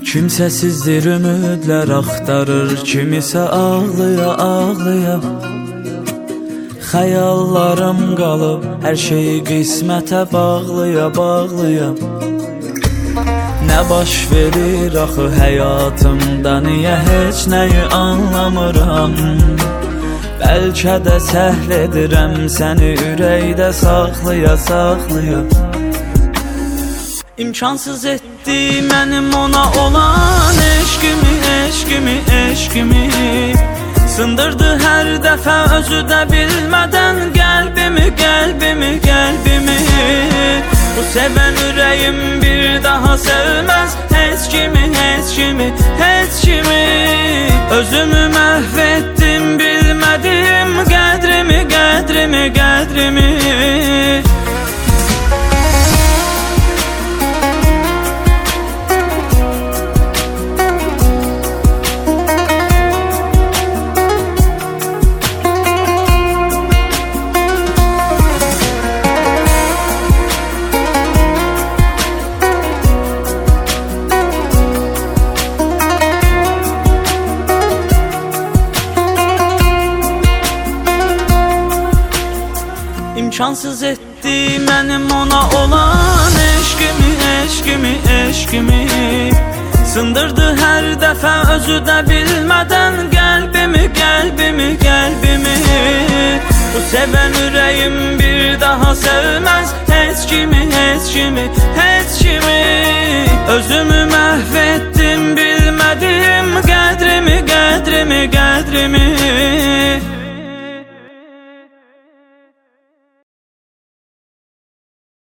Kimsəsizdir ümidlər axtarır, kimisə ağlıya ağlıya. Xəyallarım qalıb, hər şeyi qismətə bağlıya bağlıya. Nə baş verir axı həyatımda, niyə heç nəyi anlamıram. Bəlkə də səhl edirəm səni ürəkdə saxlaya saxlaya. İmkansız etdi mənim ona olan eşqimi, eşqimi, eşqimi. Sındırdı hər dəfə özü də bilmədən qəlbimi, qəlbimi, qəlbimi. Bu sevən ürəyim bir daha sevməz heç kimi, heç kimi, heç kimi. Özümü məhv etdim, bilmədim qədrimi, qədrimi, qədrimi. İmkansız etdi mənim ona olan eşqimi, eşqimi, eşqimi. Sındırdı hər dəfə özü də bilmədən qəlbimi, qəlbimi, qəlbimi. Bu sevən ürəyim bir daha sevməz heç kimi, heç kimi, heç kimi. Özümü məhv etdim, bilmədim qədrimi, qədrimi, qədrimi.